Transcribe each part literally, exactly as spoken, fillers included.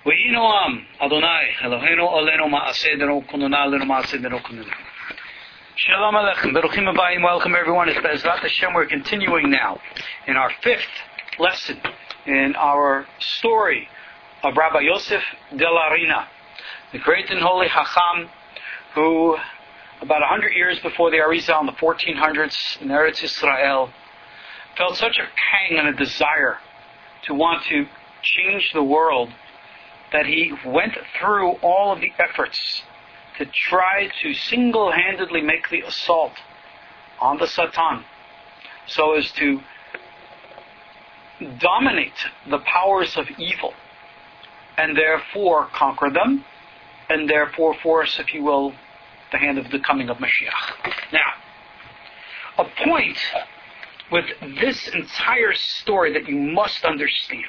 V'hi noam Adonai Eloheinu olenu ma'aseh kununa lenu ma'aseh kununa. Shalom Aleichem, Beruchim Abayim, welcome everyone. It's Be'ezrat Hashem. We're continuing now in our fifth lesson in our story of Rabbi Yosef de la Rina, the great and holy Chacham, who about a hundred years before the Arizal in the fourteen hundreds in Eretz Yisrael felt such a pang and a desire to want to change the world that he went through all of the efforts to try to single-handedly make the assault on the Satan so as to dominate the powers of evil and therefore conquer them and therefore force, if you will, the hand of the coming of Mashiach. Now, a point with this entire story that you must understand,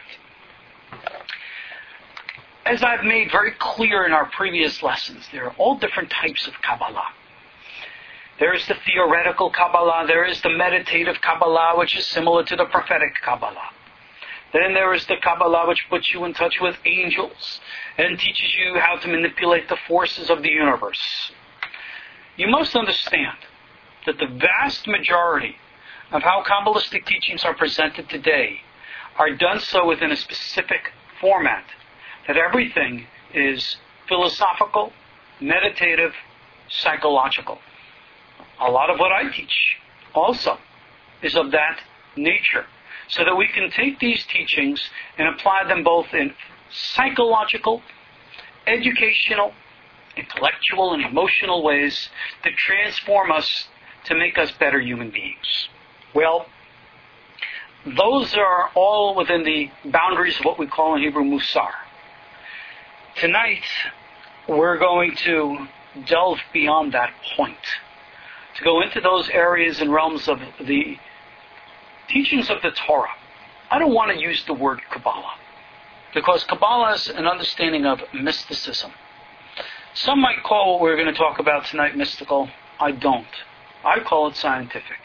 as I've made very clear in our previous lessons, there are all different types of Kabbalah. There is the theoretical Kabbalah, there is the meditative Kabbalah, which is similar to the prophetic Kabbalah. Then there is the Kabbalah which puts you in touch with angels and teaches you how to manipulate the forces of the universe. You must understand that the vast majority of how Kabbalistic teachings are presented today are done so within a specific format. That everything is philosophical, meditative, psychological. A lot of what I teach also is of that nature, so that we can take these teachings and apply them both in psychological, educational, intellectual, and emotional ways that transform us to make us better human beings. Well, those are all within the boundaries of what we call in Hebrew Musar. Tonight, we're going to delve beyond that point, to go into those areas and realms of the teachings of the Torah. I don't want to use the word Kabbalah, because Kabbalah is an understanding of mysticism. Some might call what we're going to talk about tonight mystical. I don't. I call it scientific.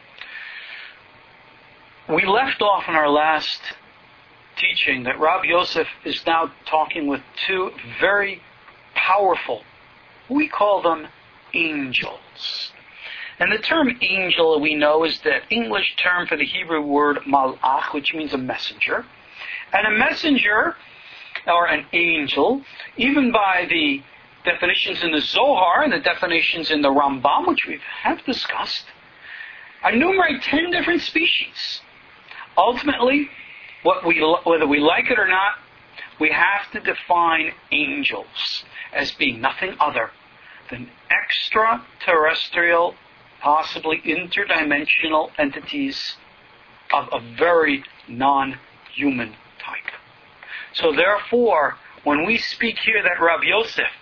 We left off in our last teaching that Rabbi Yosef is now talking with two very powerful, we call them angels. And the term angel, we know, is the English term for the Hebrew word malach, which means a messenger. And a messenger, or an angel, even by the definitions in the Zohar and the definitions in the Rambam, which we have discussed, enumerate ten different species. Ultimately, What we, whether we like it or not, we have to define angels as being nothing other than extraterrestrial, possibly interdimensional entities of a very non-human type. So therefore, when we speak here that Rabbi Yosef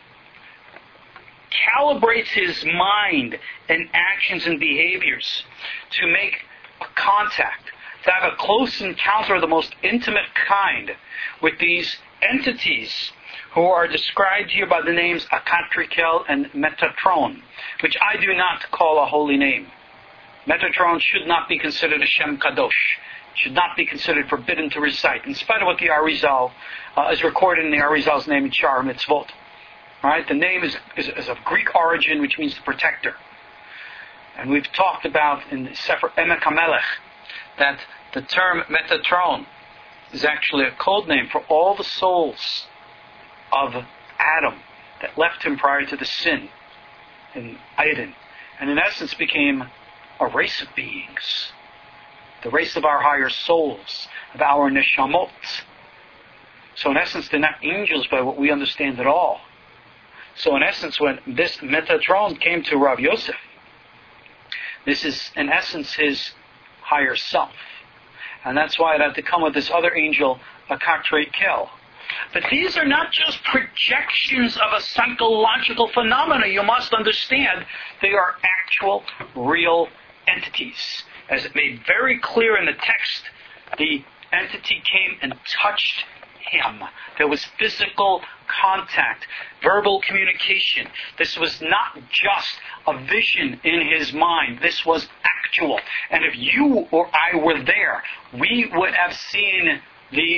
calibrates his mind and actions and behaviors to make a contact, to have a close encounter of the most intimate kind with these entities who are described here by the names Akatrikel and Metatron, which I do not call a holy name. Metatron should not be considered a Shem Kadosh. It should not be considered forbidden to recite, in spite of what the Arizal uh, is recorded in the Arizal's name in Shar Mitzvot. Right? The name is, is, is of Greek origin, which means the protector. And we've talked about in the Sefer Emek HaMelech that the term Metatron is actually a code name for all the souls of Adam that left him prior to the sin in Eden, and in essence became a race of beings, the race of our higher souls, of our neshamot. So in essence, they're not angels by what we understand at all. So in essence, when this Metatron came to Rav Yosef, this is in essence his higher self. And that's why it had to come with this other angel, Akatrikel. But these are not just projections of a psychological phenomena. You must understand they are actual, real entities. As it made very clear in the text, the entity came and touched him. There was physical contact, verbal communication. This was not just a vision in his mind. This was actual. And if you or I were there, we would have seen these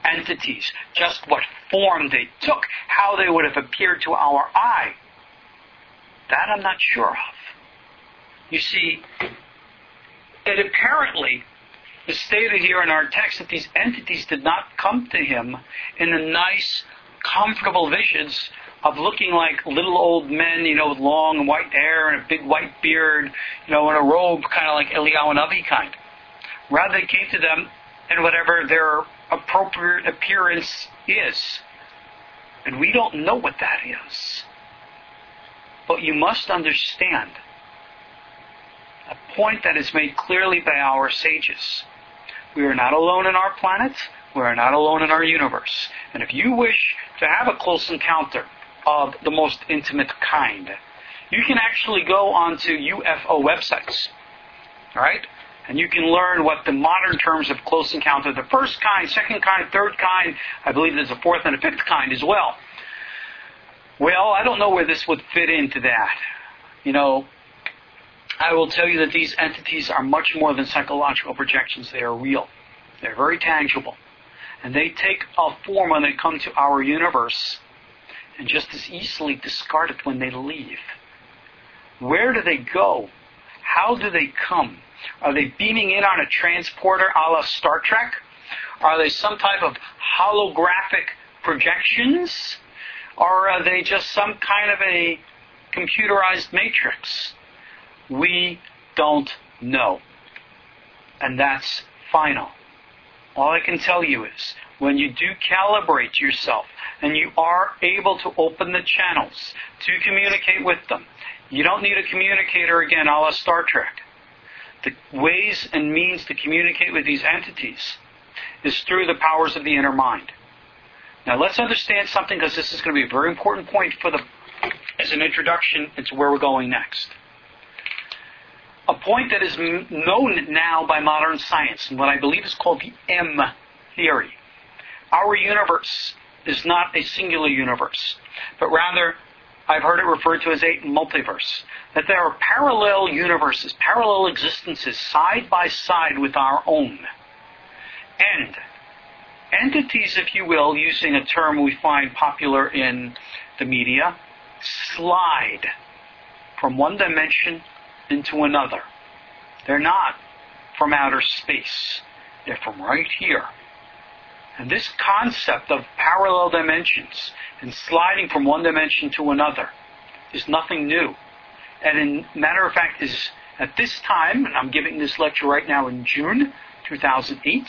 entities, just what form they took, how they would have appeared to our eye, that I'm not sure of. You see, it apparently is stated here in our text that these entities did not come to him in the nice, comfortable visions of looking like little old men, you know, with long white hair and a big white beard, you know, and a robe, kind of like Eliyahu Navi kind. Rather, they came to them in whatever their appropriate appearance is. And we don't know what that is. But you must understand a point that is made clearly by our sages. We are not alone in our planet. We are not alone in our universe. And if you wish to have a close encounter of the most intimate kind, you can actually go onto U F O websites. All right? And you can learn what the modern terms of close encounter, the first kind, second kind, third kind, I believe there's a fourth and a fifth kind as well. Well, I don't know where this would fit into that. You know, I will tell you that these entities are much more than psychological projections. They are real. They're very tangible. And they take a form when they come to our universe and just as easily discard it when they leave. Where do they go? How do they come? Are they beaming in on a transporter a la Star Trek? Are they some type of holographic projections? Or are they just some kind of a computerized matrix? We don't know. And that's final. All I can tell you is, when you do calibrate yourself and you are able to open the channels to communicate with them, you don't need a communicator again a la Star Trek. The ways and means to communicate with these entities is through the powers of the inner mind. Now let's understand something, because this is going to be a very important point for the, as an introduction into where we're going next. A point that is known now by modern science, and what I believe is called the M theory. Our universe is not a singular universe, but rather, I've heard it referred to as a multiverse. That there are parallel universes, parallel existences, side by side with our own. And entities, if you will, using a term we find popular in the media, slide from one dimension into another. They're not from outer space. They're from right here. And this concept of parallel dimensions and sliding from one dimension to another is nothing new. And in matter of fact, is at this time, and I'm giving this lecture right now in June two thousand eight,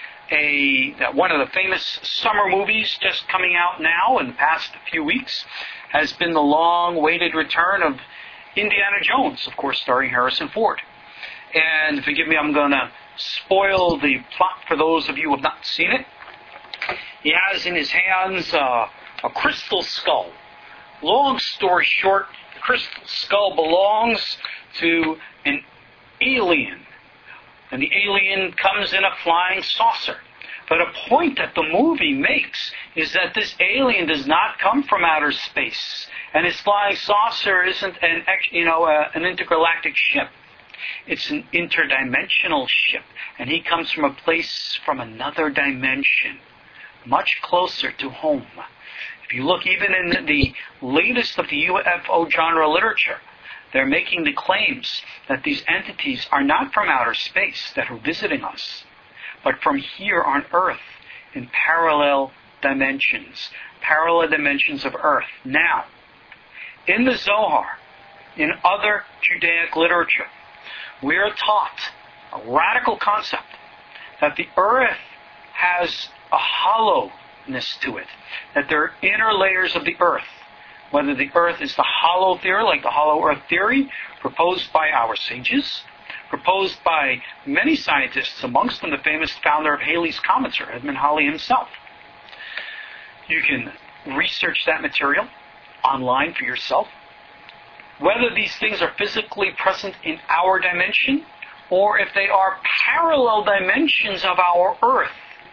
a one of the famous summer movies just coming out now in the past few weeks has been the long-awaited return of Indiana Jones, of course, starring Harrison Ford. And forgive me, I'm going to spoil the plot for those of you who have not seen it. He has in his hands uh, a crystal skull. Long story short, the crystal skull belongs to an alien. And the alien comes in a flying saucer. But a point that the movie makes is that this alien does not come from outer space. And his flying saucer isn't an, you know, uh, an intergalactic ship. It's an interdimensional ship. And he comes from a place from another dimension, much closer to home. If you look even in the latest of the U F O genre literature, they're making the claims that these entities are not from outer space that are visiting us, but from here on Earth in parallel dimensions, parallel dimensions of Earth. Now, in the Zohar, in other Judaic literature, we are taught a radical concept that the Earth has a hollowness to it, that there are inner layers of the Earth. Whether the Earth is the hollow theory, like the hollow Earth theory, proposed by our sages, proposed by many scientists, amongst them the famous founder of Halley's Comet, Sir Edmund Halley himself. You can research that material online for yourself. Whether these things are physically present in our dimension, or if they are parallel dimensions of our Earth.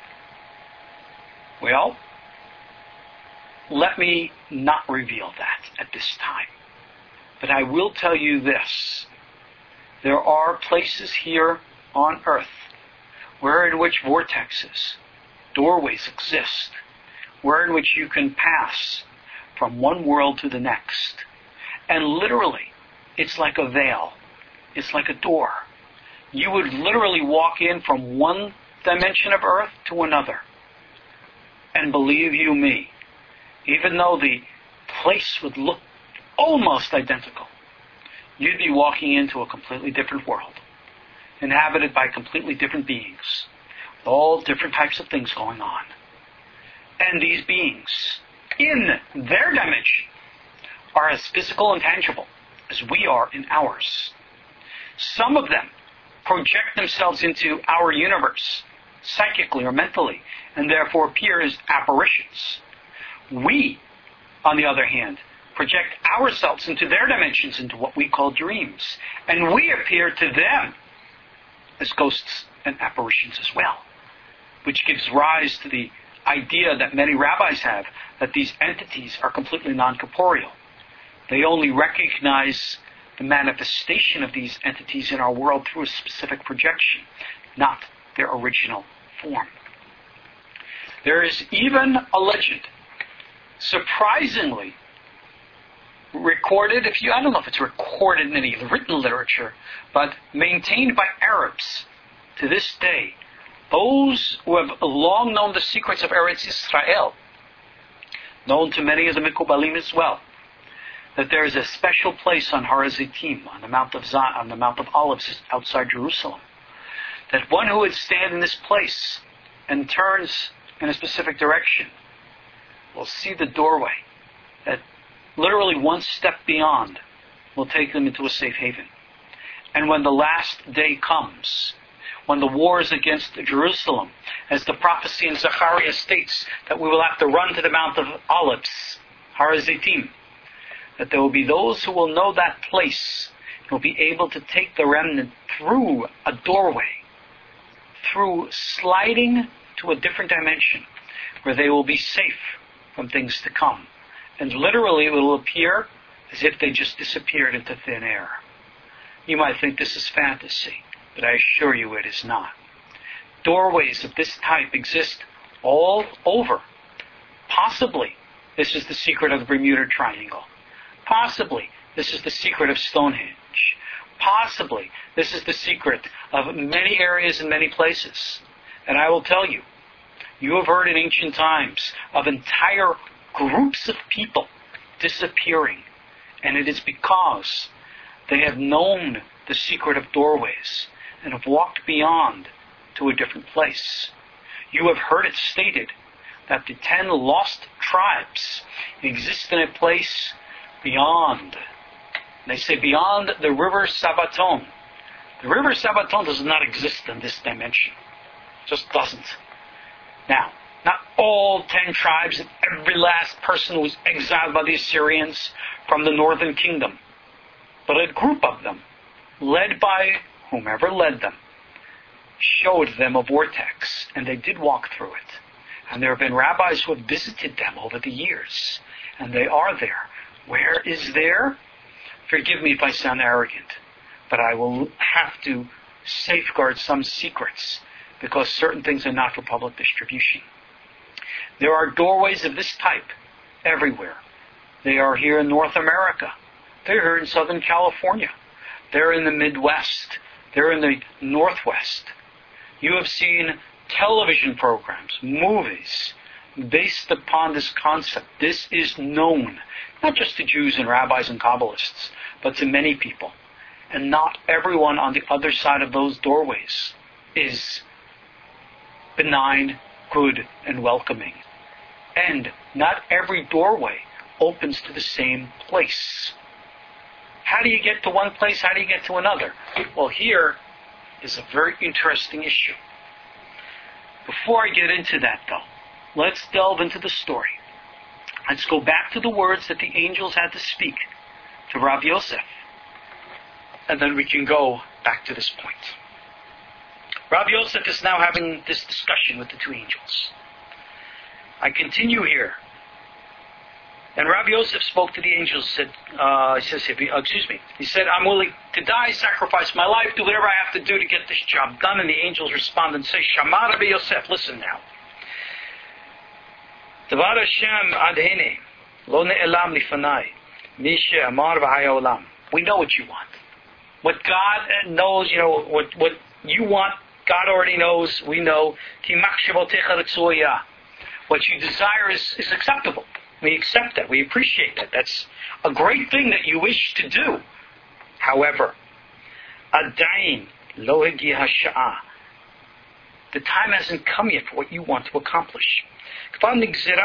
Well, let me not reveal that at this time. But I will tell you this. There are places here on Earth where in which vortexes doorways exist, where in which you can pass from one world to the next. And literally, it's like a veil. It's like a door. You would literally walk in from one dimension of earth to another. And believe you me, even though the place would look almost identical, you'd be walking into a completely different world, inhabited by completely different beings, with all different types of things going on. And these beings, in their dimension, are as physical and tangible as we are in ours. Some of them project themselves into our universe, psychically or mentally, and therefore appear as apparitions. We, on the other hand, project ourselves into their dimensions, into what we call dreams, and we appear to them as ghosts and apparitions as well, which gives rise to the idea that many rabbis have that these entities are completely non-corporeal. They only recognize the manifestation of these entities in our world through a specific projection, not their original form. There is even a legend, surprisingly recorded, if you, I don't know if it's recorded in any written literature, but maintained by Arabs to this day. Those who have long known the secrets of Eretz Israel, known to many of the Mikubalim as well, that there is a special place on Har HaZeitim, on the Mount of Zion, on the Mount of Olives outside Jerusalem, that one who would stand in this place and turns in a specific direction will see the doorway that literally one step beyond will take them into a safe haven. And when the last day comes, when the war is against Jerusalem, as the prophecy in Zechariah states that we will have to run to the Mount of Olives, Har HaZeitim, that there will be those who will know that place and will be able to take the remnant through a doorway, through sliding to a different dimension, where they will be safe from things to come. And literally it will appear as if they just disappeared into thin air. You might think this is fantasy, but I assure you it is not. Doorways of this type exist all over. Possibly this is the secret of the Bermuda Triangle. Possibly this is the secret of Stonehenge. Possibly this is the secret of many areas and many places. And I will tell you, you have heard in ancient times of entire groups of people disappearing. And it is because they have known the secret of doorways and have walked beyond to a different place. You have heard it stated that the ten lost tribes exist in a place beyond. They say beyond the river Sabaton. The river Sabaton does not exist in this dimension. It just doesn't. Now, not all ten tribes and every last person who was exiled by the Assyrians from the northern kingdom, but a group of them, led by whomever led them, showed them a vortex, and they did walk through it. And there have been rabbis who have visited them over the years, and they are there. Where is there? Forgive me if I sound arrogant, but I will have to safeguard some secrets, because certain things are not for public distribution. There are doorways of this type everywhere. They are here in North America. They're here in Southern California. They're in the Midwest. They're in the Northwest. You have seen television programs, movies, based upon this concept. This is known, not just to Jews and rabbis and Kabbalists, but to many people. And not everyone on the other side of those doorways is benign, good, and welcoming. And not every doorway opens to the same place. How do you get to one place? How do you get to another? Well, here is a very interesting issue. Before I get into that, though, let's delve into the story. Let's go back to the words that the angels had to speak to Rav Yosef. And then we can go back to this point. Rav Yosef is now having this discussion with the two angels. I continue here. And Rav Yosef spoke to the angels, said, uh, he says, uh, excuse me, he said, I'm willing to die, sacrifice my life, do whatever I have to do to get this job done. And the angels respond and say, Shama Rabbi Yosef, listen now. Dvar Hashem adhene, lo ne'elam lifanai, mishe amar v'haya olam. We know what you want. What God knows, you know, what, what you want, God already knows, we know. Ki machshavotecha retzoya. What you desire is, is acceptable. We accept that. We appreciate that. That's a great thing that you wish to do. However, adain lo hagi hasha'ah. The time hasn't come yet for what you want to accomplish. According here,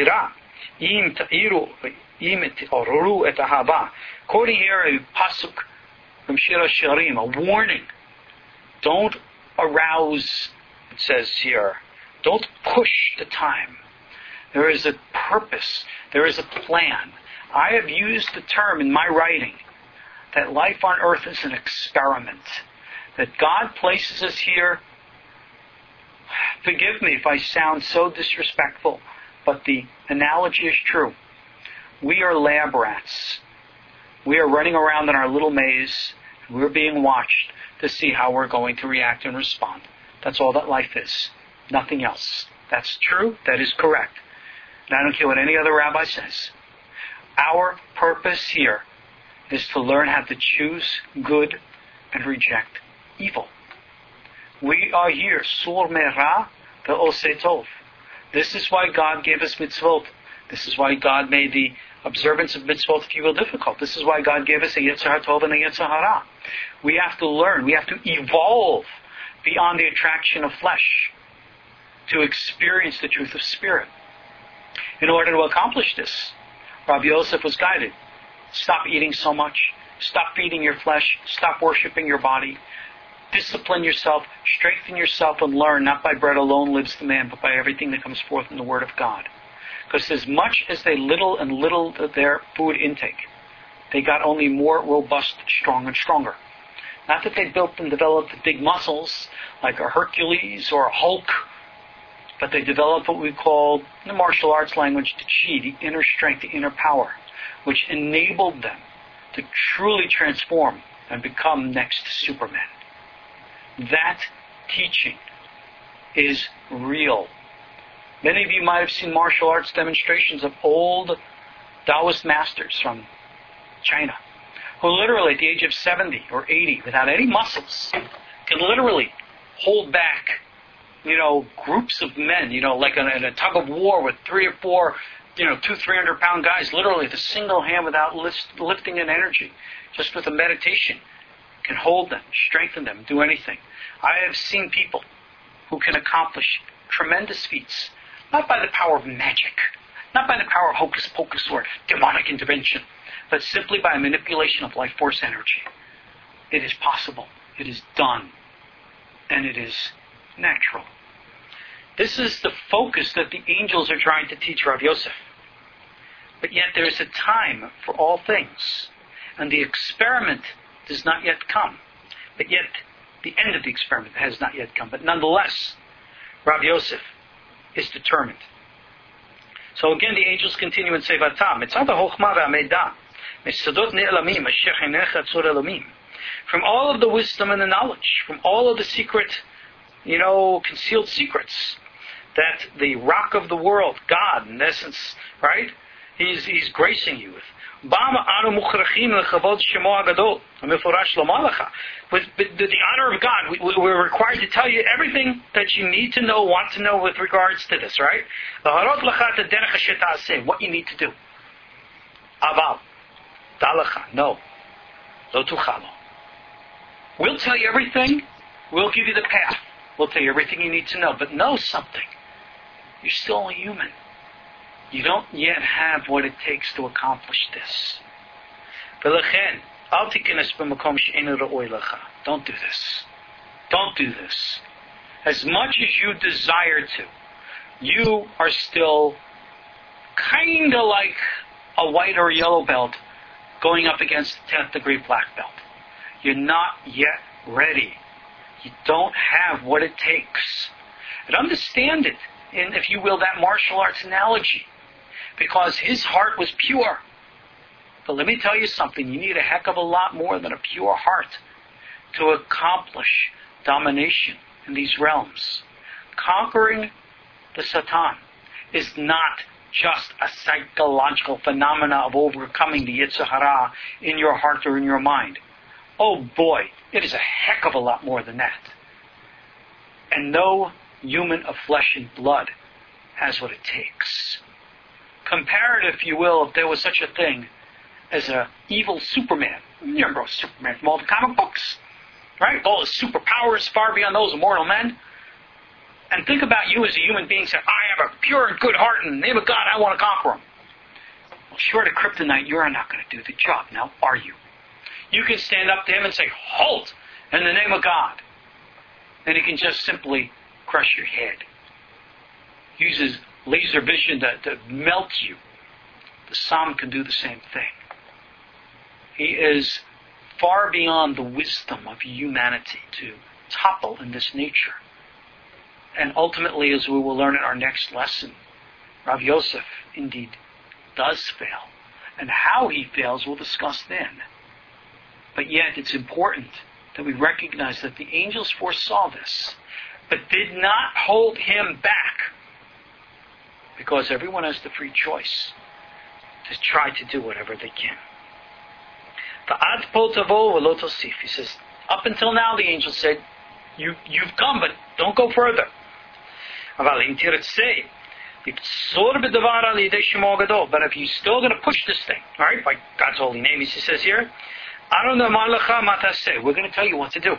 a pasuk from Shir HaShirim, a warning. Don't arouse, it says here, don't push the time. There is a purpose. There is a plan. I have used the term in my writing that life on earth is an experiment. That God places us here. Forgive me if I sound so disrespectful, but the analogy is true. We are lab rats. We are running around in our little maze. We're being watched to see how we're going to react and respond. That's all that life is. Nothing else. That's true. That is correct. And I don't care what any other rabbi says. Our purpose here is to learn how to choose good and reject evil. We are here. Sur mera ve'oseh tov. This is why God gave us mitzvot. This is why God made the observance of mitzvot, if you will, difficult. This is why God gave us a Yetzer HaTov and a Yetzer Hara. We have to learn. We have to evolve beyond the attraction of flesh to experience the truth of spirit. In order to accomplish this, Rabbi Yosef was guided. Stop eating so much. Stop feeding your flesh. Stop worshiping your body. Discipline yourself. Strengthen yourself and learn. Not by bread alone lives the man, but by everything that comes forth in the Word of God. Because as much as they little and little their food intake, they got only more robust, strong and stronger. Not that they built and developed big muscles like a Hercules or a Hulk, but they developed what we call, in the martial arts language, the chi, the inner strength, the inner power, which enabled them to truly transform and become next to Superman. That teaching is real. Many of you might have seen martial arts demonstrations of old Taoist masters from China, who literally at the age of seventy or eighty, without any muscles, can literally hold back, you know, groups of men, you know, like in a, in a tug of war with three or four, you know, two, three hundred pound guys, literally with a single hand without lift, lifting an energy, just with a meditation, can hold them, strengthen them, do anything. I have seen people who can accomplish tremendous feats, not by the power of magic, not by the power of hocus pocus or demonic intervention, but simply by a manipulation of life force energy. It is possible. It is done. And it is natural. This is the focus that the angels are trying to teach Rav Yosef. But yet there is a time for all things. And the experiment does not yet come. But yet the end of the experiment has not yet come. But nonetheless, Rav Yosef is determined. So again, the angels continue and say, "Vatam, it's not the chokhmah ve'amedah, mesadot ne'elamim, asher chinecha tzur elamim." From all of the wisdom and the knowledge, from all of the secret, you know, concealed secrets that the rock of the world, God, in essence, right? He's he's gracing you with. With the, the honor of God, we, we're required to tell you everything that you need to know, want to know with regards to this, right? What you need to do. Aval, dalacha, no, lo tuchalo. We'll tell you everything. We'll give you the path. We'll tell you everything you need to know. But know something. You're still a human. You don't yet have what it takes to accomplish this. Don't do this. Don't do this. As much as you desire to, you are still kind of like a white or yellow belt going up against the tenth degree black belt. You're not yet ready. You don't have what it takes. And understand it in, if you will, that martial arts analogy. Because his heart was pure. But let me tell you something. You need a heck of a lot more than a pure heart to accomplish domination in these realms. Conquering the Satan is not just a psychological phenomena of overcoming the Yetzer Hara in your heart or in your mind. Oh boy, it is a heck of a lot more than that. And no human of flesh and blood has what it takes. Compare it, if you will, if there was such a thing as a evil Superman. You remember Superman from all the comic books, right? All his superpowers far beyond those of mortal men. And think about you as a human being saying, I have a pure and good heart, and in the name of God, I want to conquer him. Well, short of kryptonite, you're not going to do the job, now are you? You can stand up to him and say, halt, in the name of God. And he can just simply crush your head. Uses laser vision to, to melt you. The Psalm can do the same thing. He is far beyond the wisdom of humanity to topple in this nature. And ultimately, as we will learn in our next lesson, Rav Yosef indeed does fail. And how he fails we'll discuss then. But yet it's important that we recognize that the angels foresaw this, but did not hold him back, because everyone has the free choice to try to do whatever they can. He says, up until now the angel said, you, you've come, but don't go further. But if you're still going to push this thing, all right, by God's holy name, he says here, we're going to tell you what to do.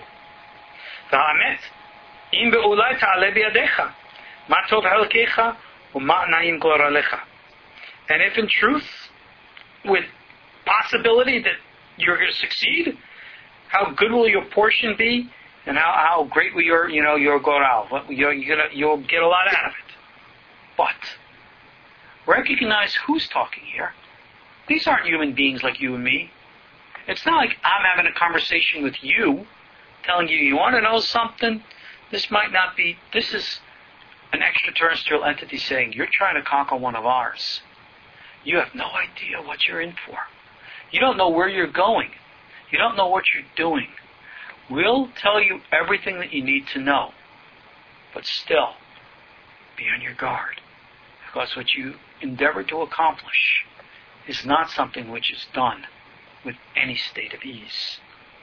And if in truth, with possibility that you're going to succeed, how good will your portion be, and how, how great will your, you know, your goral, you're, you're gonna, you'll get a lot out of it. But recognize who's talking here. These aren't human beings like you and me. It's not like I'm having a conversation with you, telling you, you want to know something? This might not be, this is an extraterrestrial entity saying, you're trying to conquer one of ours. You have no idea what you're in for. You don't know where you're going. You don't know what you're doing. We'll tell you everything that you need to know. But still, be on your guard. Because what you endeavor to accomplish is not something which is done with any state of ease.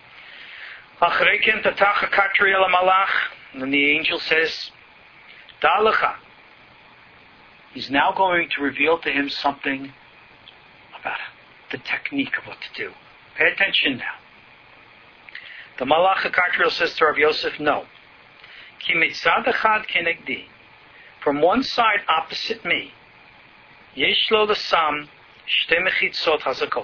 And then the angel says, Da'alecha. He's now going to reveal to him something about the technique of what to do. Pay attention now. The Malach HaKatriel says to Rav Yosef, no. Ki mitzad echad kenegdi. From one side opposite me, yesh lo l'sam shte mechitzot hazakot.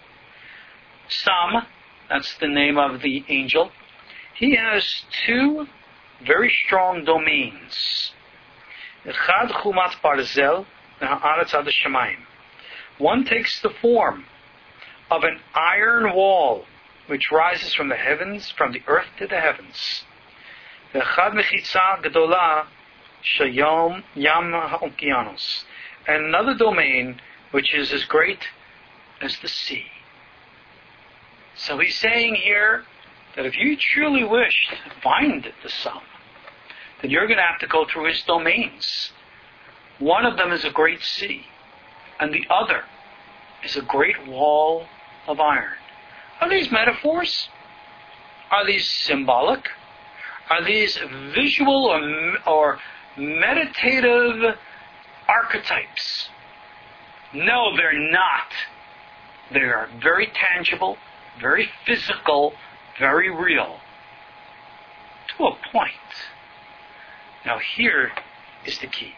Sam, that's the name of the angel, he has two very strong domains. Echad chumat barzel v'ha'aretz ad hashamayim. One takes the form of an iron wall which rises from the heavens, from the earth to the heavens. Echad mechitza gedola shayom yam ha'okeanos. And another domain which is as great as the sea. So he's saying here that if you truly wish to find the Son, then you're going to have to go through his domains. One of them is a great sea, and the other is a great wall of iron. Are these metaphors? Are these symbolic? Are these visual or, or meditative archetypes? No, they're not. They are very tangible, very physical, very real. To a point. Now here is the key.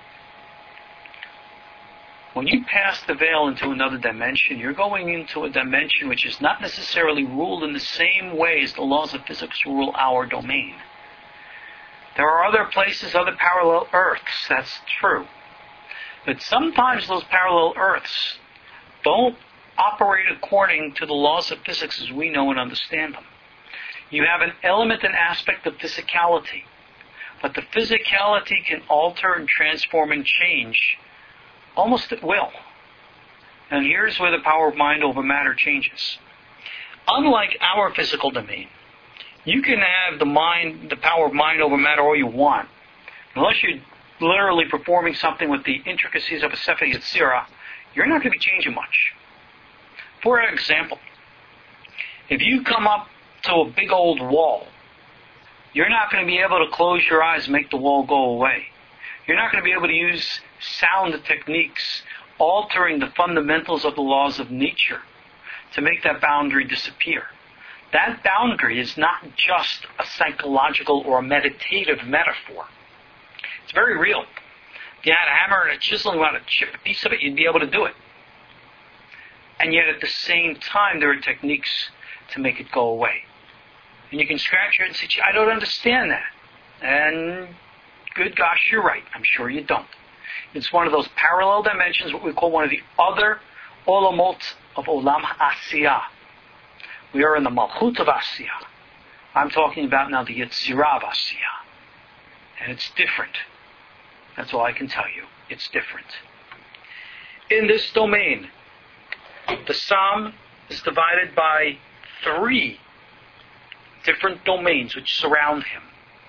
When you pass the veil into another dimension, you're going into a dimension which is not necessarily ruled in the same way as the laws of physics rule our domain. There are other places, other parallel Earths, that's true. But sometimes those parallel Earths don't operate according to the laws of physics as we know and understand them. You have an element and aspect of physicality. But the physicality can alter and transform and change almost at will. And here's where the power of mind over matter changes. Unlike our physical domain, you can have the mind, the power of mind over matter all you want. Unless you're literally performing something with the intricacies of a Sefer Yetzirah, you're not going to be changing much. For example, if you come up to a big old wall, you're not going to be able to close your eyes and make the wall go away. You're not going to be able to use sound techniques altering the fundamentals of the laws of nature to make that boundary disappear. That boundary is not just a psychological or a meditative metaphor. It's very real. If you had a hammer and a chisel and you wanted to chip a piece of it, you'd be able to do it. And yet at the same time, there are techniques to make it go away. And you can scratch your head and say, I don't understand that. And good gosh, you're right. I'm sure you don't. It's one of those parallel dimensions, what we call one of the other olamot of Olam HaAsiyah. We are in the Malchut of Asiyah. I'm talking about now the Yetzirah of Asiyah. And it's different. That's all I can tell you. It's different. In this domain, the psalm is divided by three different domains which surround him.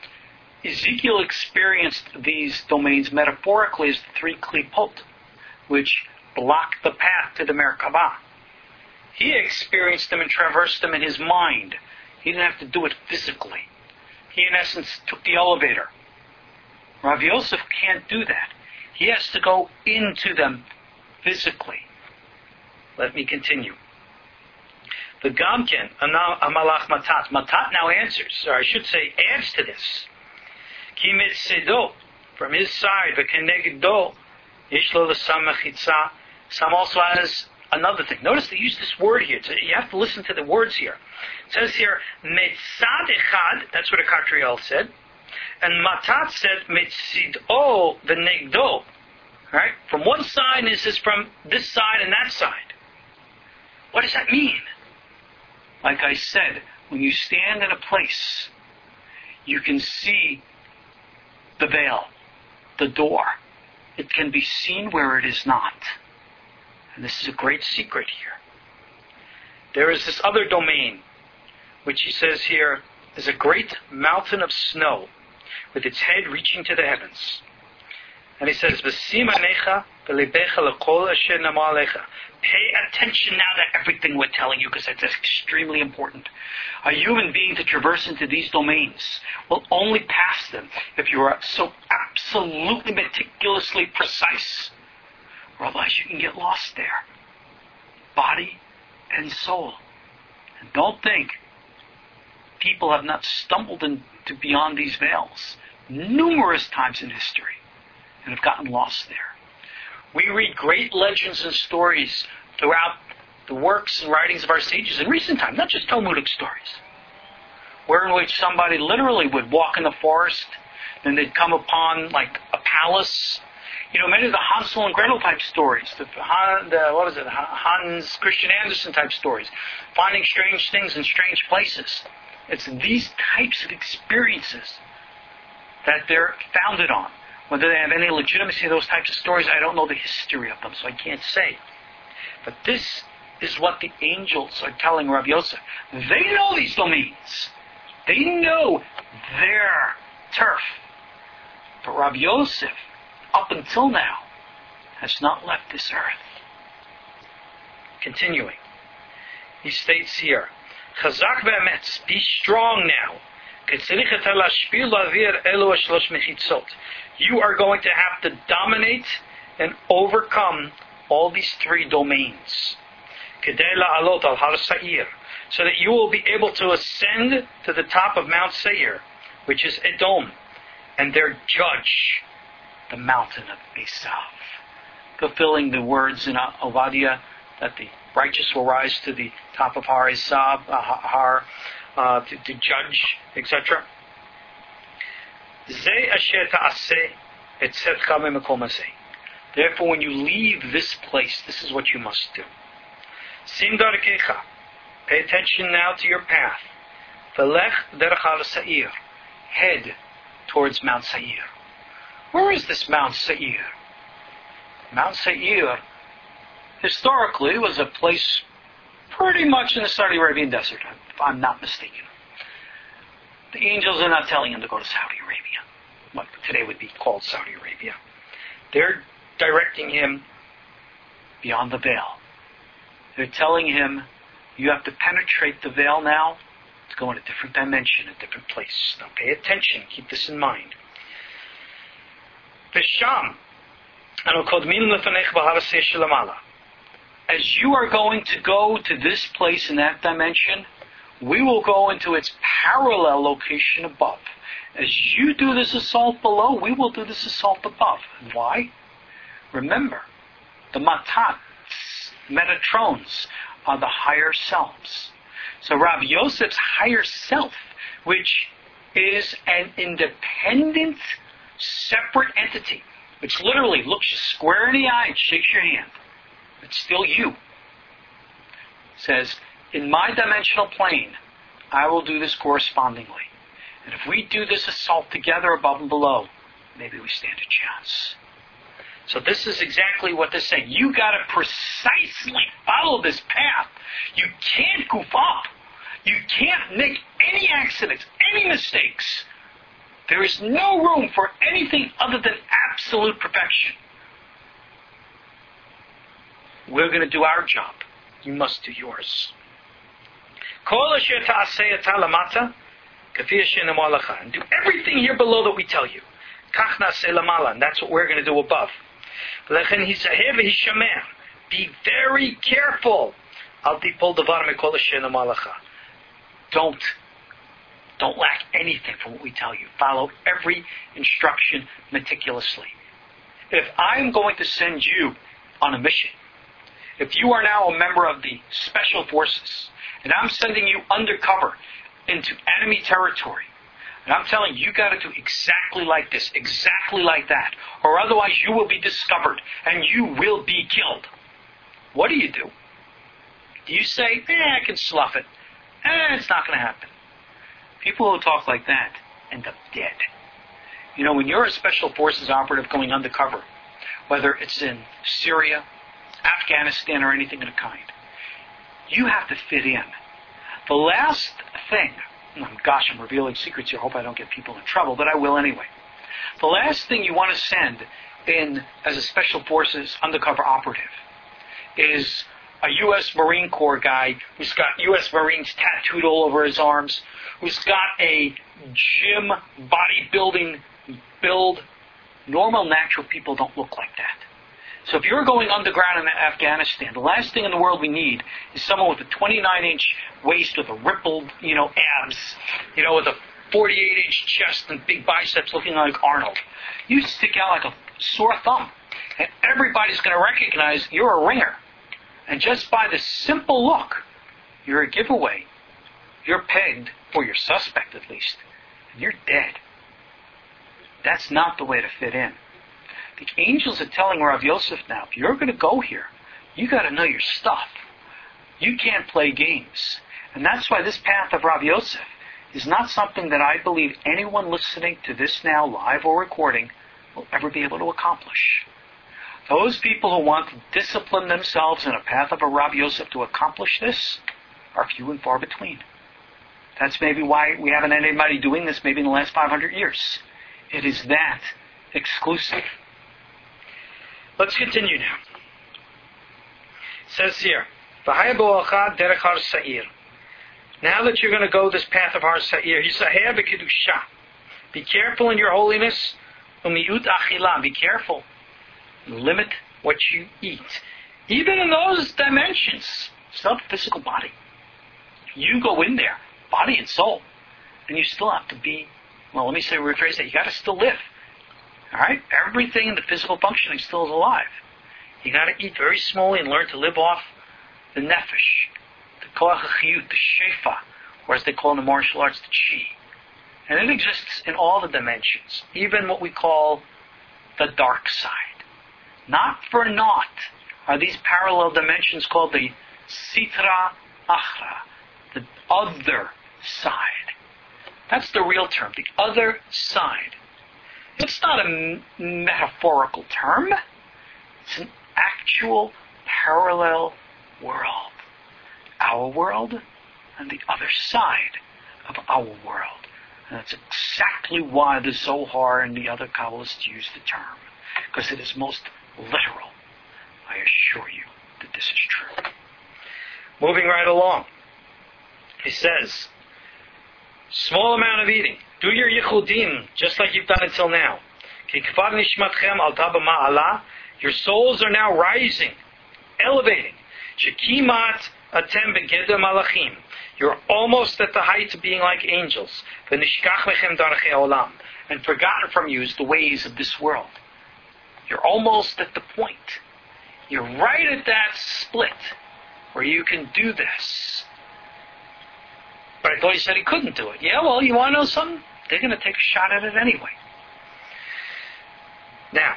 Ezekiel experienced these domains metaphorically as the three klipot, which block the path to the Merkabah. He experienced them and traversed them in his mind. He didn't have to do it physically. He, in essence, took the elevator. Rav Yosef can't do that. He has to go into them physically. Let me continue. The Gamken, Amalach Matat. Matat now answers, or I should say adds to this. Ki mitzedo, from his side, v'kenegdo, yishlo l'sam mechitza. Sam also has another thing. Notice they use this word here. You have to listen to the words here. It says here, metzad echad, that's what a Katriel said. And Matat said, metzido v'negdo. Right? From one side, and it says from this side and that side. What does that mean? Like I said, when you stand in a place, you can see the veil, the door. It can be seen where it is not. And this is a great secret here. There is this other domain, which he says here is a great mountain of snow, with its head reaching to the heavens. And he says, V'sim anecha v'lebecha l'kol asher nama alecha. Pay attention now to everything we're telling you, because that's extremely important. A human being to traverse into these domains will only pass them if you are so absolutely meticulously precise. Or otherwise you can get lost there. Body and soul. And don't think people have not stumbled into beyond these veils numerous times in history and have gotten lost there. We read great legends and stories throughout the works and writings of our sages in recent times, not just Talmudic stories, where in which somebody literally would walk in the forest, then they'd come upon like a palace. You know, many of the Hansel and Gretel type stories, the, the what was it, Hans Christian Andersen type stories, finding strange things in strange places. It's these types of experiences that they're founded on. Whether they have any legitimacy, those types of stories, I don't know the history of them, so I can't say. But this is what the angels are telling Rav Yosef. They know these domains. They know their turf. But Rav Yosef, up until now, has not left this earth. Continuing, he states here, Chazak ve'emetz, be strong now. You are going to have to dominate and overcome all these three domains. So that you will be able to ascend to the top of Mount Seir, which is Edom, and there judge the mountain of Esav. Fulfilling the words in Ovadia that the righteous will rise to the top of Har Esav, uh, Har Uh, to, to judge, et cetera. Therefore, when you leave this place, this is what you must do. Sim darkecha. Pay attention now to your path. Velech derech al Seir. Head towards Mount Seir. Where is this Mount Seir? Mount Seir, historically, was a place pretty much in the Saudi Arabian desert, if I'm not mistaken. The angels are not telling him to go to Saudi Arabia. what today would be called Saudi Arabia. They're directing him beyond the veil. They're telling him, you have to penetrate the veil now to go in a different dimension, a different place. Now pay attention, keep this in mind. V'sham, as you are going to go to this place in that dimension, we will go into its parallel location above. As you do this assault below, we will do this assault above. Why? Remember, the matats, Metatrons, are the higher selves. So Rav Yosef's higher self, which is an independent, separate entity, which literally looks you square in the eye and shakes your hand. It's still you. Says, in my dimensional plane, I will do this correspondingly. And if we do this assault together above and below, maybe we stand a chance. So this is exactly what they're saying. You got to precisely follow this path. You can't goof up. You can't make any accidents, any mistakes. There is no room for anything other than absolute perfection. We're going to do our job. You must do yours. And do everything here below that we tell you. And that's what we're going to do above. Be very careful. Don't, don't lack anything from what we tell you. Follow every instruction meticulously. If I'm going to send you on a mission, if you are now a member of the Special Forces, and I'm sending you undercover into enemy territory, and I'm telling you, you got to do exactly like this, exactly like that, or otherwise you will be discovered and you will be killed. What do you do? Do you say, eh, I can slough it. Eh, it's not going to happen. People who talk like that end up dead. You know, when you're a Special Forces operative going undercover, whether it's in Syria, Afghanistan, or anything of the kind, you have to fit in. The last thing, oh gosh, I'm revealing secrets here, hope I don't get people in trouble, but I will anyway. The last thing you want to send in as a Special Forces undercover operative is a U S Marine Corps guy who's got U S Marines tattooed all over his arms, who's got a gym bodybuilding build. Normal, natural people don't look like that. So if you're going underground in Afghanistan, the last thing in the world we need is someone with a twenty-nine inch waist with a rippled, you know, abs, you know, with a forty-eight inch chest and big biceps looking like Arnold. You stick out like a sore thumb. And everybody's going to recognize you're a ringer. And just by the simple look, you're a giveaway. You're pegged, or you're suspect at least, and you're dead. That's not the way to fit in. The angels are telling Rav Yosef now, if you're going to go here, you got to know your stuff. You can't play games. And that's why this path of Rav Yosef is not something that I believe anyone listening to this now, live or recording, will ever be able to accomplish. Those people who want to discipline themselves in a path of a Rav Yosef to accomplish this are few and far between. That's maybe why we haven't had anybody doing this maybe in the last five hundred years. It is that exclusive. Let's continue now. It says here, now that you're going to go this path of Har Sa'ir, be careful in your holiness. Be careful. Limit what you eat. Even in those dimensions. It's not the physical body. You go in there, body and soul, and you still have to be, well, let me say, rephrase that, you got to still live. Alright? Everything in the physical functioning still is alive. You got to eat very slowly and learn to live off the nefesh, the koach hachiyut, the shefa, or as they call in the martial arts, the chi. And it exists in all the dimensions, even what we call the dark side. Not for naught are these parallel dimensions called the sitra achra, the other side. That's the real term, the other side. It's not a m- metaphorical term. It's an actual parallel world. Our world and the other side of our world. And that's exactly why the Zohar and the other Kabbalists use the term. Because it is most literal. I assure you that this is true. Moving right along. He says, small amount of eating. Do your yichudim, just like you've done until now. Your souls are now rising, elevating. Shekimat atem begeder malachim. You're almost at the height of being like angels. And forgotten from you is the ways of this world. You're almost at the point. You're right at that split where you can do this. But I thought he said he couldn't do it. Yeah, well, you want to know something? They're going to take a shot at it anyway. Now,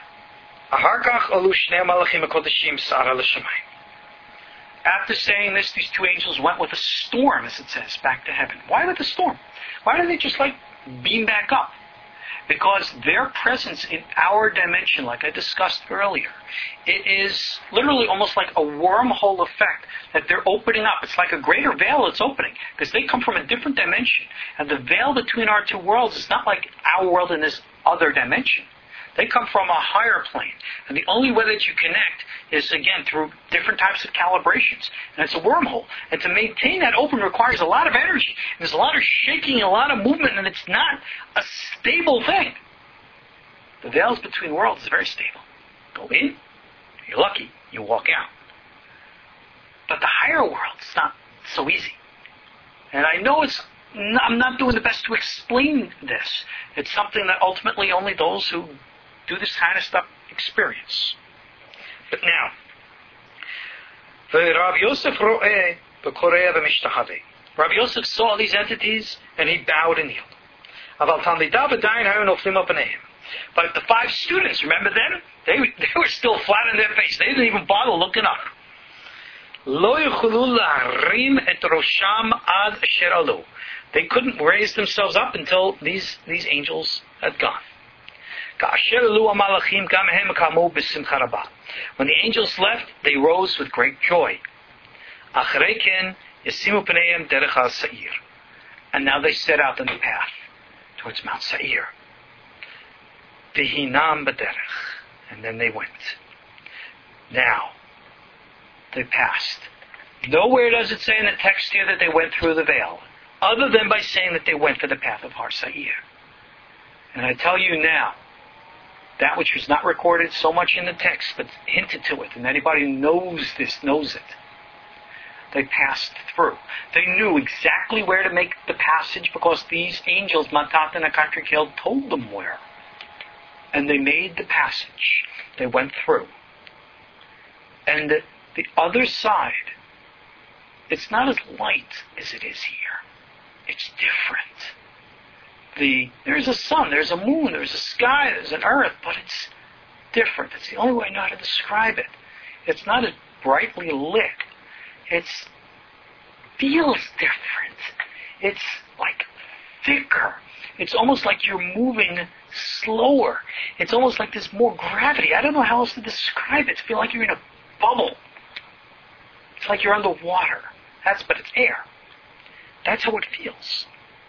after saying this, these two angels went with a storm, as it says, back to heaven. Why with a storm? Why don't they just like beam back up? Because their presence in our dimension, like I discussed earlier, it is literally almost like a wormhole effect that they're opening up. It's like a greater veil that's opening, because they come from a different dimension. And the veil between our two worlds is not like our world in this other dimension. They come from a higher plane. And the only way that you connect is, again, through different types of calibrations. And it's a wormhole. And to maintain that open requires a lot of energy. And there's a lot of shaking, a lot of movement, and it's not a stable thing. The veils between worlds is very stable. Go in, you're lucky, you walk out. But the higher world, it's not so easy. And I know it's not, I'm not doing the best to explain this. It's something that ultimately only those who do this kind of stuff experience. But now, Rabbi Yosef Rabbi Yosef saw these entities and he bowed and kneeled. But the five students, remember them? They, they were still flat on their face. They didn't even bother looking up. They couldn't raise themselves up until these, these angels had gone. When the angels left, they rose with great joy. And now they set out on the path towards Mount Seir. And then they went. Now, they passed. Nowhere does it say in the text here that they went through the veil, other than by saying that they went to the path of Har Seir. And I tell you now, that which was not recorded so much in the text, but hinted to it, and anybody who knows this knows it. They passed through. They knew exactly where to make the passage because these angels, Matat and Akatrikel, told them where. And they made the passage. They went through. And the, the other side, it's not as light as it is here. It's different. The, there's a sun, there's a moon, there's a sky, there's an earth, but it's different. It's the only way I know how to describe it. It's not as brightly lit. It feels different. It's like thicker. It's almost like you're moving slower. It's almost like there's more gravity. I don't know how else to describe it. I feel like you're in a bubble. It's like you're underwater. That's, but it's air. That's how it feels.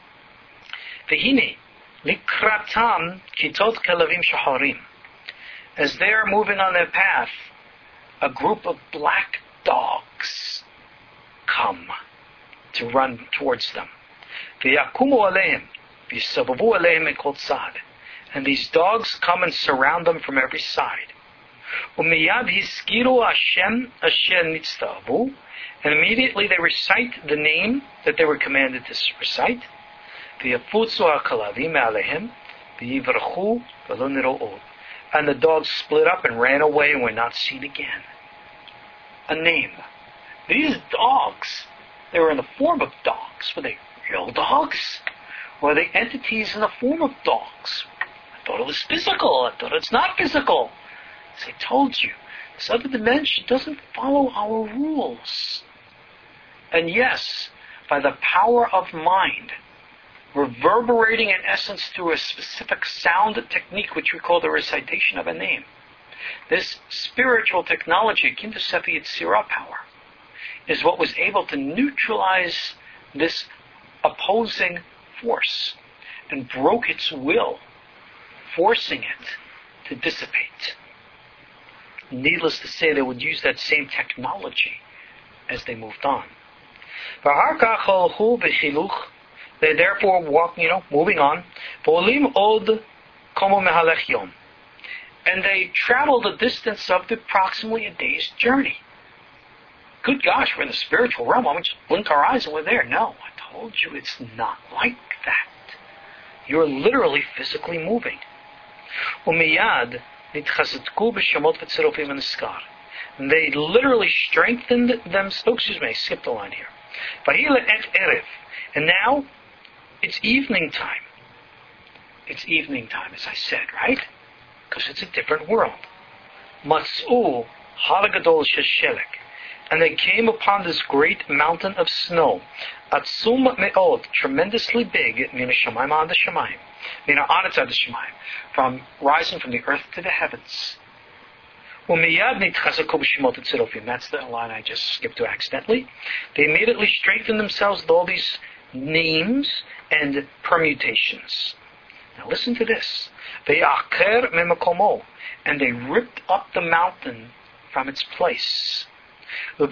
V'hine, likratam kitot kelavim shaharim. As they are moving on their path, a group of black dogs come to run towards them. V'yakumu aleim, v'yisavavu aleim ekol tzad. And these dogs come and surround them from every side. Umiyad hiskiru Hashem asher nitztavu. And immediately they recite the name that they were commanded to recite. V'yafutzu ha'kalavim aleihim, v'yivarchu v'lo niro'od. And the dogs split up and ran away and were not seen again. A name. These dogs, they were in the form of dogs. Were they real dogs? Were they entities in the form of dogs? I thought it was physical. I thought it's not physical. As I told you, this other dimension doesn't follow our rules. And yes, by the power of mind, reverberating in essence through a specific sound technique which we call the recitation of a name, this spiritual technology, akin to Sefer Yetzirah power, is what was able to neutralize this opposing force. and broke its will, forcing it to dissipate. Needless to say, they would use that same technology as they moved on. They therefore walk, you know, moving on. And they traveled a distance of approximately a day's journey. Good gosh, we're in the spiritual realm. Why don't we just blink our eyes and we're there? No, I told you it's not like that. You're literally physically moving. And they literally strengthened them. Oh, excuse me, I skipped a line here. And now, it's evening time. It's evening time, as I said, right? Because it's a different world. Matz'u haragadol sheshelek. And they came upon this great mountain of snow. Atzum me'od, tremendously big, mina shamayim ad shamayim. Mina aretz ad shamayim. From rising from the earth to the heavens. Umiyad nitchazaku b'shemot etzirofim. That's the line I just skipped to accidentally. They immediately strengthened themselves with all these names and permutations. Now listen to this. Ve'acher memakomo. And they ripped up the mountain from its place. And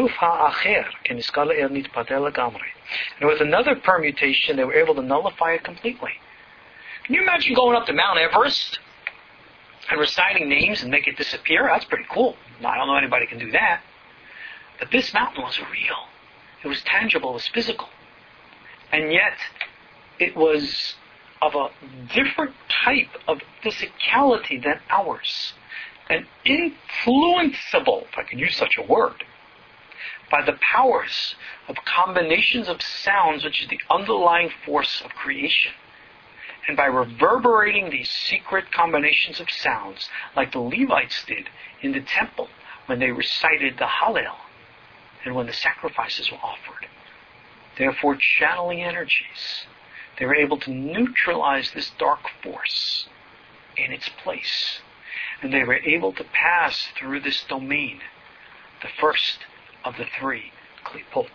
with another permutation, they were able to nullify it completely. Can you imagine going up to Mount Everest and reciting names and make it disappear? That's pretty cool. I don't know anybody can do that. But this mountain was real. It was tangible. It was physical. And yet, it was of a different type of physicality than ours. And influenceable, if I can use such a word, by the powers of combinations of sounds, which is the underlying force of creation. And by reverberating these secret combinations of sounds, like the Levites did in the temple when they recited the Hallel and when the sacrifices were offered. Therefore, channeling energies, they were able to neutralize this dark force in its place. And they were able to pass through this domain, the first of the three klipot.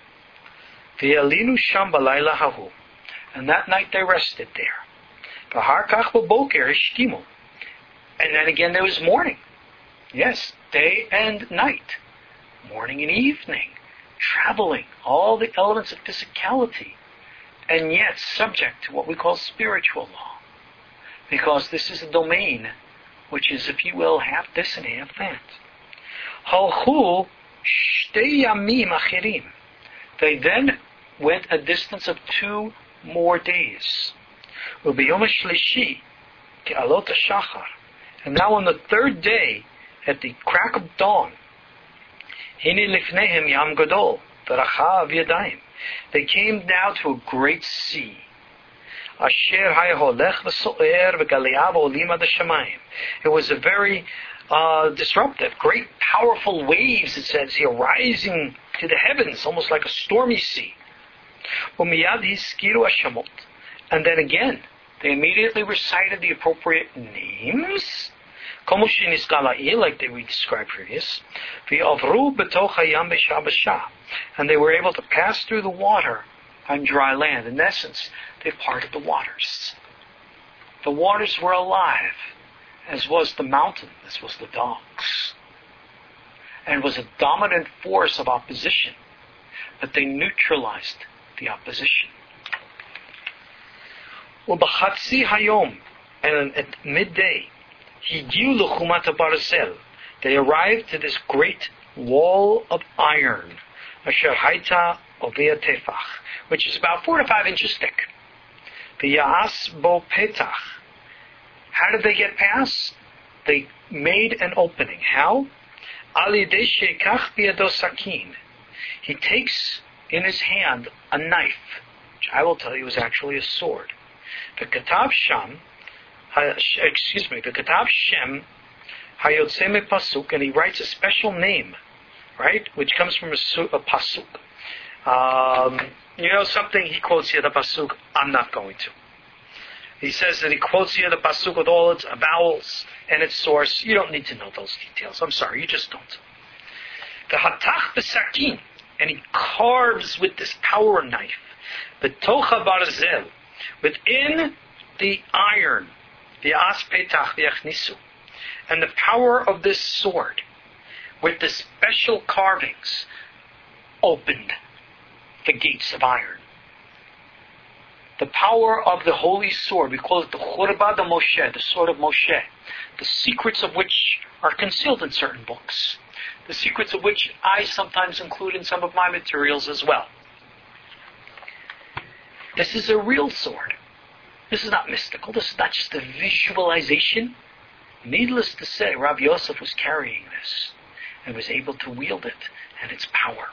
Ve'alinu sham balayla hahu. And that night they rested there. V'har kach b'boker ishtimu. And then again there was morning. Yes, day and night. Morning and evening. Traveling. All the elements of physicality. And yet subject to what we call spiritual law. Because this is a domain which is, if you will, half this and half that. Halchu shtei yamim achirim. They then went a distance of two more days. Ubiyom shlishi ke'alot hashachar. And now on the third day, at the crack of dawn, hini lifnehem yam gadol v'rachav yadayim. They came down to a great sea. Asher hayholech v'so'er v'galiav olim ad hashamayim. It was a very uh, disruptive, great, powerful waves, it says here, rising to the heavens, almost like a stormy sea. Umiyad hiskiru hashamot. And then again, they immediately recited the appropriate names, like they we described previous. V'avru b'toch hayam b'shah b'shah. And they were able to pass through the water on dry land. In essence, they parted the waters. The waters were alive, as was the mountain, as was the dogs. And was a dominant force of opposition. But they neutralized the opposition. U'b'chatzi hayom, and at midday, higiu l'chumat ha'barzel. They arrived to this great wall of iron, asher haita ovea tefach, which is about four to five inches thick. V'ya'as bo petach. How did they get past? They made an opening. How? Al yidei sheikach biyado sakin. He takes in his hand a knife, which I will tell you is actually a sword. The Katav Sham, excuse me, the Katav Shem, Hayotzeme Pasuk, and he writes a special name, right, which comes from a, su- a Pasuk. Um, you know something, he quotes here the Pasuk, I'm not going to. He says that he quotes here the Pasuk with all its vowels and its source. You don't need to know those details. I'm sorry, you just don't. The Hatach Besakin, and he carves with this power knife, the Tocha Barzel, Within the iron, the as petach v'yachnisu, and the power of this sword, with the special carvings, opened the gates of iron. The power of the holy sword, we call it the Churba de Moshe, the sword of Moshe, the secrets of which are concealed in certain books, the secrets of which I sometimes include in some of my materials as well. This is a real sword. This is not mystical. This is not just a visualization. Needless to say, Rabbi Yosef was carrying this and was able to wield it and its power.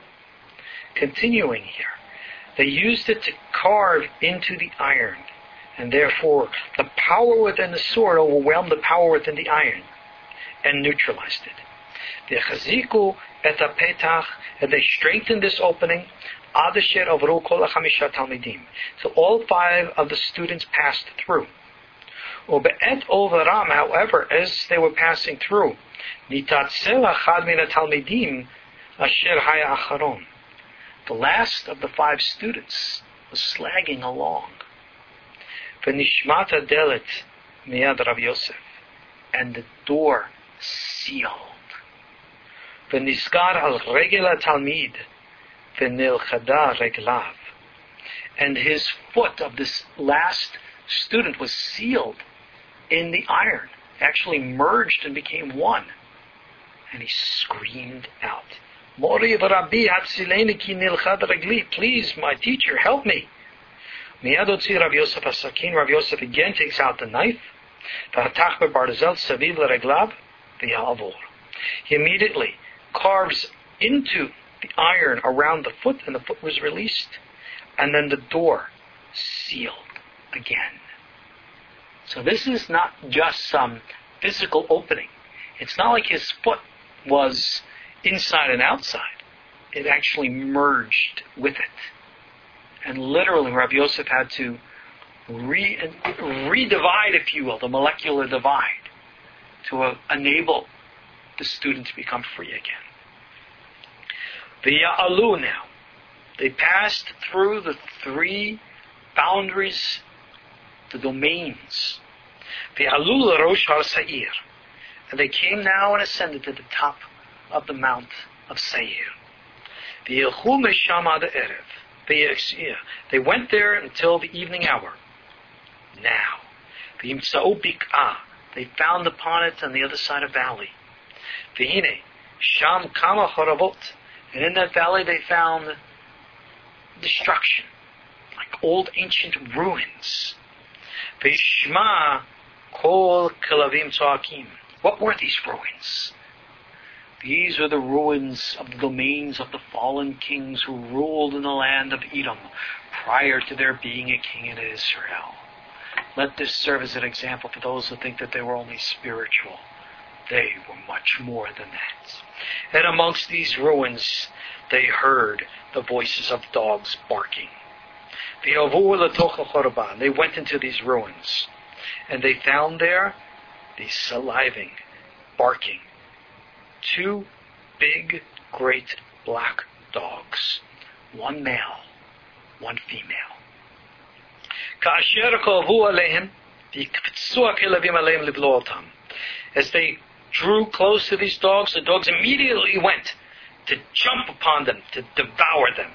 Continuing here, they used it to carve into the iron, and therefore the power within the sword overwhelmed the power within the iron and neutralized it. V'chaziku et hapetach, and they strengthened this opening. Ad asher avru kol hachamisha talmidim, so all five of the students passed through. Ube'et overam, however, as they were passing through, nitatzel achad min hatalmidim asher haya acharon. The last of the five students was slagging along. V'nishmat hadelet miyad Rav Yosef, and the door sealed. V'nisgar al regel hatalmid v'nilchada reglav, and his foot of this last student was sealed in the iron, actually merged and became one. And he screamed out, Mori v'Rabbi hatzileni ki nilchad regli, please, my teacher, help me. Miyad otzi Rav Yosef hasakin, Rav Yosef again takes out the knife, v'hatach bebarzel saviv l'reglav v'ya'avor. He immediately carves into the iron around the foot, and the foot was released, and then the door sealed again. So this is not just some physical opening. It's not like his foot was inside and outside. It actually merged with it. And literally Rabbi Yosef had to re, redivide, if you will, the molecular divide to uh, enable the student to become free again. The Ya'alu now. They passed through the three boundaries, the domains. The Ya'alu Rosh Har Seir. And they came now and ascended to the top of the Mount of Seir. The Yilchu Mesham ad Erev. They went there until the evening hour. Now, the Yimtza'u Bik'ah. They found upon it on the other side of valley. V'hine Sham Kama Choravot. And in that valley they found destruction, like old ancient ruins. V'yishma kol kelavim tzoakim. What were these ruins? These were the ruins of the domains of the fallen kings who ruled in the land of Edom prior to there being a king in Israel. Let this serve as an example for those who think that they were only spiritual. They were much more than that. And amongst these ruins, they heard the voices of dogs barking. They went into these ruins, and they found there these saliving, barking, two big, great black dogs, one male, one female. As they drew close to these dogs, the dogs immediately went to jump upon them, to devour them.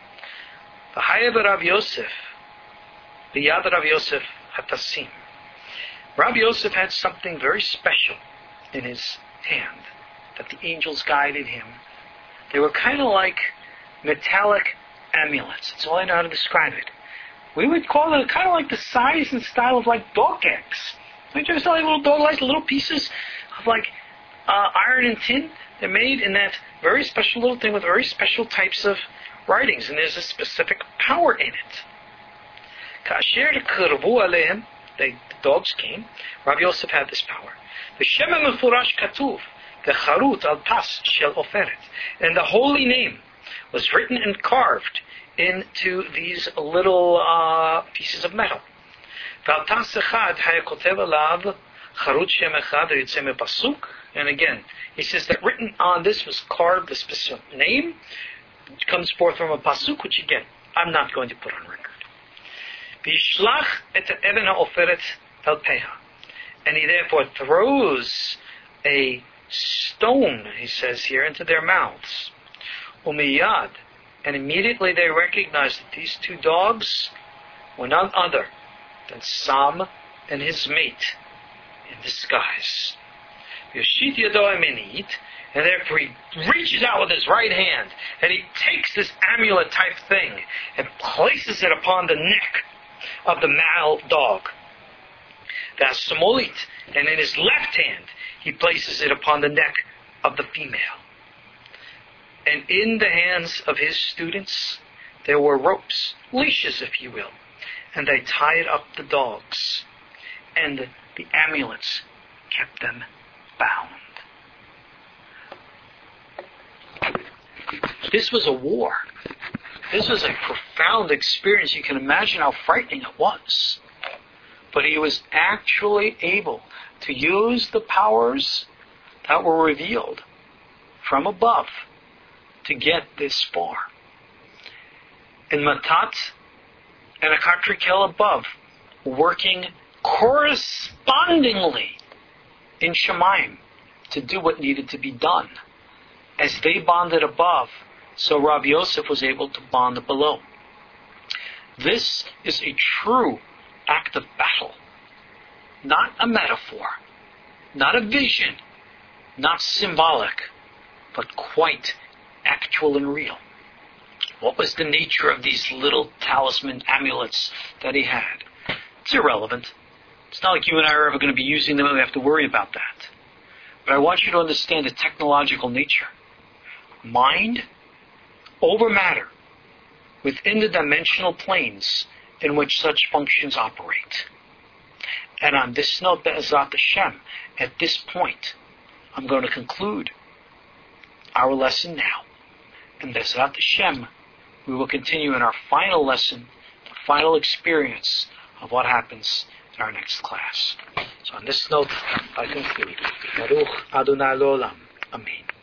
Rav Yosef, Biyad Rav Yosef hatasim. Rav Yosef had something very special in his hand that the angels guided him. They were kind of like metallic amulets. That's all I know how to describe it. We would call it kind of like the size and style of like dog eggs. We just like little dog like little pieces of like uh, iron and tin. They're made in that very special little thing with very special types of writings, and there's a specific power in it. Kasher kurvu aleim, the dogs came. Rabbi Yosef had this power. The Shema Mefurash Katuv, the Charut al Pas Shel Oferet, and the holy name was written and carved into these little uh, pieces of metal. And again, he says that written on this was carved the specific name, which comes forth from a pasuk, which again, I'm not going to put on record. V'yishlach et ha'even ha'oferet el peha. And he therefore throws a stone, he says here, into their mouths. Umiyad. And immediately they recognized that these two dogs were none other than Sam and his mate in disguise. Yoshit Yado Eminit, and therefore he reaches out with his right hand and he takes this amulet type thing and places it upon the neck of the male dog. That's Samolit, and in his left hand he places it upon the neck of the female. And in the hands of his students there were ropes, leashes if you will, and they tied up the dogs, and the, the amulets kept them bound. This was a war. This was a profound experience. You can imagine how frightening it was. But he was actually able to use the powers that were revealed from above to get this far. And Matat and Akatrikel above, working correspondingly in Shemaim to do what needed to be done. As they bonded above, so Rabbi Yosef was able to bond below. This is a true act of battle. Not a metaphor, not a vision, not symbolic, but quite actual and real. What was the nature of these little talisman amulets that he had? It's irrelevant. It's not like you and I are ever going to be using them and we have to worry about that. But I want you to understand the technological nature. Mind over matter within the dimensional planes in which such functions operate. And on this note, Be'ezrat Hashem, at this point, I'm going to conclude our lesson now. And Be'ezrat Hashem, we will continue in our final lesson, the final experience of what happens in our next class. So on this note, I conclude. Baruch Adonai L'Olam. Amen.